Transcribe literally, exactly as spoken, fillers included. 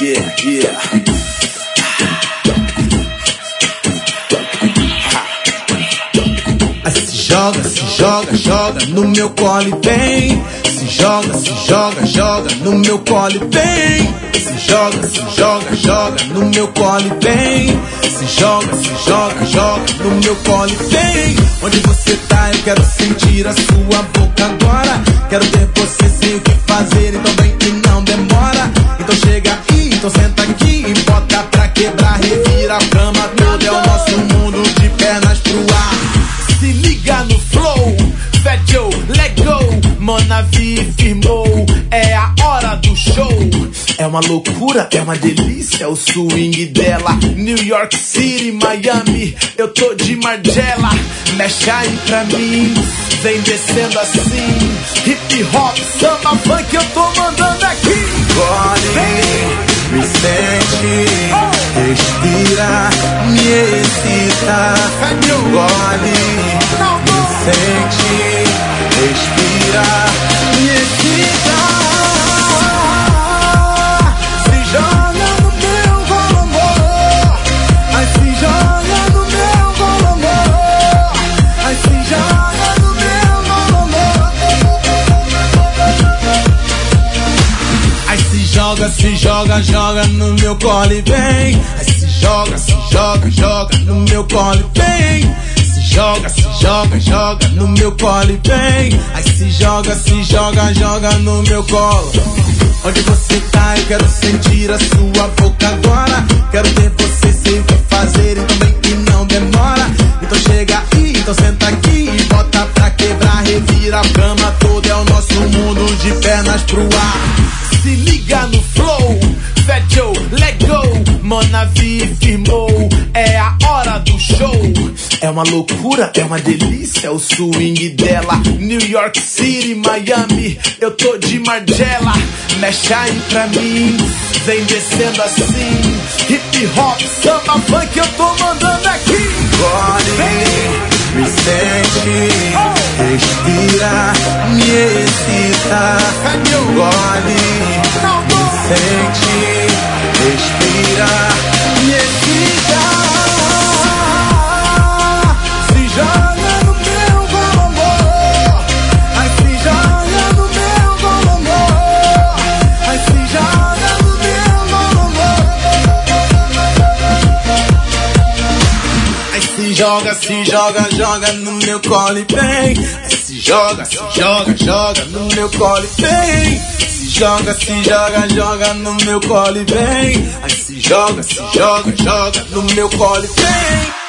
yeah, yeah. Aí se joga, se joga, joga no meu colo e vem. Se joga, se joga, joga no meu colo e vem. Se joga, se joga, joga no meu colo e vem. Se joga, se joga, joga no meu colo e vem. Onde você tá, eu quero sentir a sua boca agora. Quero ter você sem o que fazer, então vem que não demora. Então chega aí, então senta aqui e bota pra quebrar. Revira a cama toda, é o nosso mundo de pernas pro ar. Se liga no flow, Fat Joe, let go. Monavi firmou, é a hora do show. É uma loucura, é uma delícia o swing dela. New York City, Miami, eu tô de Margiela. Mexe aí pra mim, vem descendo assim. Hip hop, samba, funk, eu tô mandando aqui. Gole, me sente, respira, me excita. Gole, me sente, respira, me excita. Se joga no meu colo, amor. Ai, se joga no meu colo, amor. Ai, se joga no meu colo, amor. Ai, se joga, se joga, joga no meu colo e vem. Ai, se joga, se joga, joga no meu colo e vem. Joga, se joga, joga no meu colo e vem. Aí se joga, se joga, joga no meu colo. Onde você tá, eu quero sentir a sua boca agora. Quero ter você sem o que fazer, então vem que não demora. Então chega aí, então senta aqui e bota pra quebrar. Revira a cama toda, é o nosso mundo de pernas pro ar. Se liga no flow, Fat Joe, let go. Monavi firmou, é a hora do show. É uma loucura, é uma delícia o swing dela. New York City, Miami, eu tô de Margiela. Mexe aí pra mim, vem descendo assim. Hip hop, samba, funk, eu tô mandando aqui. Gole, me sente, respira, me excita. Gole, me sente, respira, me excita. Se joga no meu colo, amor. Ai, se joga no meu colo, amor. Ai, se joga no meu colo, amor. Ai, se joga, se joga, joga no meu colo e vem. Ai, se joga, se joga, joga no meu colo e vem. Se joga, se joga, joga no meu colo e vem. Ai, se joga, se joga, joga no meu colo e vem.